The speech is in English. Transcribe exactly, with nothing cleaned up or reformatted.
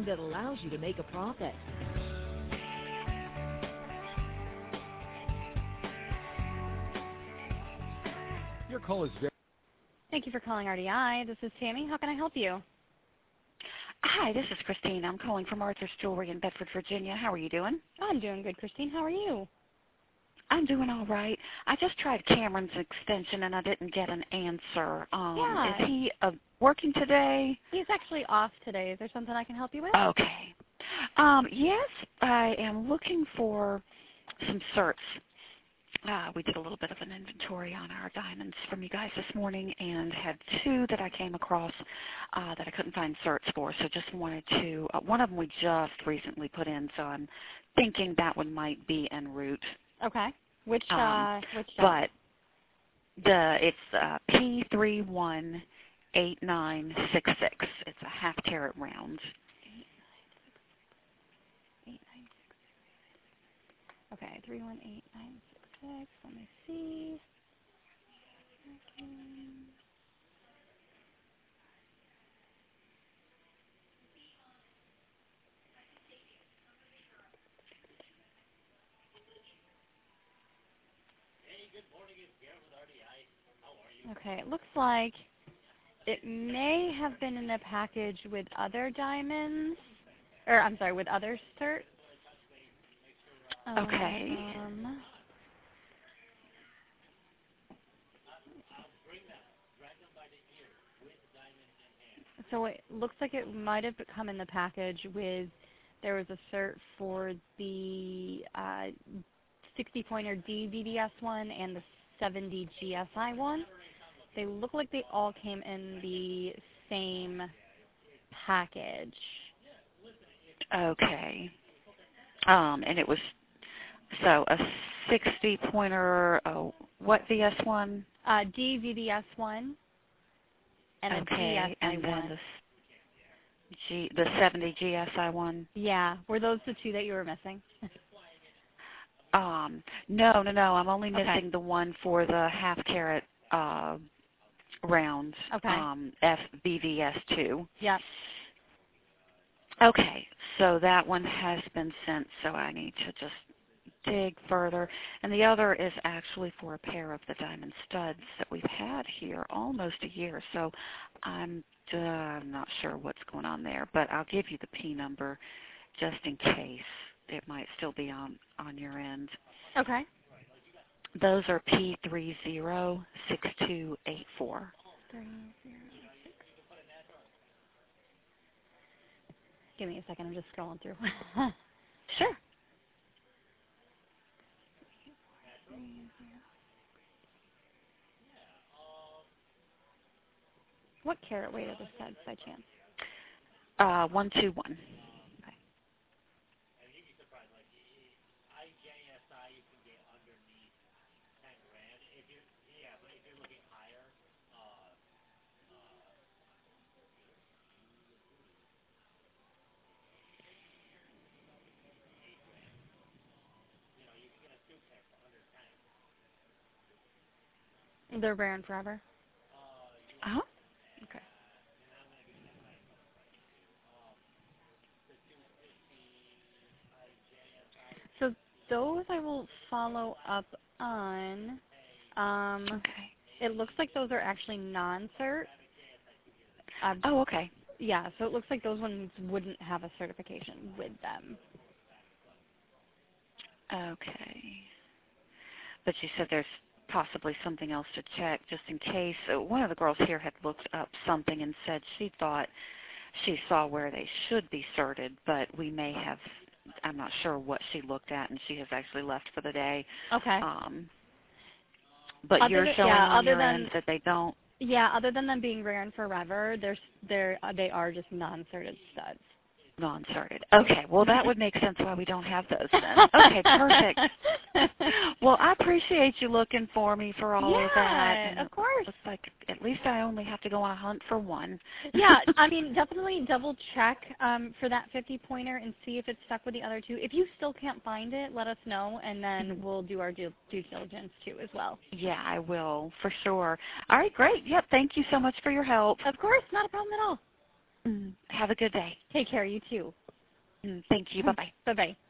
trading that allows you to make a profit. Your call is very... Thank you for calling R D I. This is Tammy. How can I help you? Hi, this is Christine. I'm calling from Arthur's Jewelry in Bedford, Virginia. How are you doing? I'm doing good, Christine. How are you? I'm doing all right. I just tried Cameron's extension, and I didn't get an answer. Um, Yeah. Is he uh, working today? He's actually off today. Is there something I can help you with? Okay. Um, yes, I am looking for some certs. Uh, we did a little bit of an inventory on our diamonds from you guys this morning and had two that I came across uh, that I couldn't find certs for, so just wanted to, uh, one of them we just recently put in, so I'm thinking that one might be en route. Okay. Which, Um, uh, which diamond? But the it's uh, P three one eight nine six six. It's a half carat round. eight nine six. Okay, three one eight nine six six. Let me see. Okay, it looks like it may have been in a package with other diamonds, or I'm sorry, with other certs. Okay. Um, so it looks like it might have come in the package with, there was a cert for the uh, sixty pointer D V D S one and the seventy G S I one. They look like they all came in the same package. Okay. Um, and it was, so a sixty pointer, oh, what V S one? Uh, D V D S one and a Okay, G S I and then one. the, G, the seventy G S I one? Yeah, were those the two that you were missing? Um, no, no, no. I'm only missing Okay. the one for the half carat uh, round, Okay. um, F B V S two. Yeah. Okay, so that one has been sent, so I need to just dig further. And the other is actually for a pair of the diamond studs that we've had here almost a year, so I'm, uh, I'm not sure what's going on there, but I'll give you the P number just in case. It might still be on, on your end. Okay. Those are P three zero six two eight four. Three, zero, six. Give me a second. I'm just scrolling through. Sure. What carat weight are the studs by chance? Uh, one two one. Okay. They're rare and forever. Uh-huh. Okay. So those I will follow up on. Um, Okay. it looks like those are actually non-cert. Uh, Oh, okay. yeah, so it looks like those ones wouldn't have a certification with them. Okay. But you said there's possibly something else to check just in case. Uh, One of the girls here had looked up something and said she thought she saw where they should be certed, but we may have, I'm not sure what she looked at, and she has actually left for the day. Okay. Um, but Other you're than- showing yeah, on other your than- end that they don't? Yeah, other than them being rare and forever, they're, they're, uh, they are just non-certed studs. Non-certed. Okay, well that would make sense why we don't have those then. Okay, perfect. Well, I appreciate you looking for me for all yeah, of that. And of course. Looks like at least I only have to go on a hunt for one. Yeah, I mean, definitely double check um, for that fifty pointer and see if it's stuck with the other two. If you still can't find it, let us know, and then we'll do our due, due diligence too as well. Yeah, I will, for sure. All right, great. Yep, thank you so much for your help. Of course, not a problem at all. Mm, have a good day. Take care. You too. Mm, thank you. Bye-bye. Bye-bye.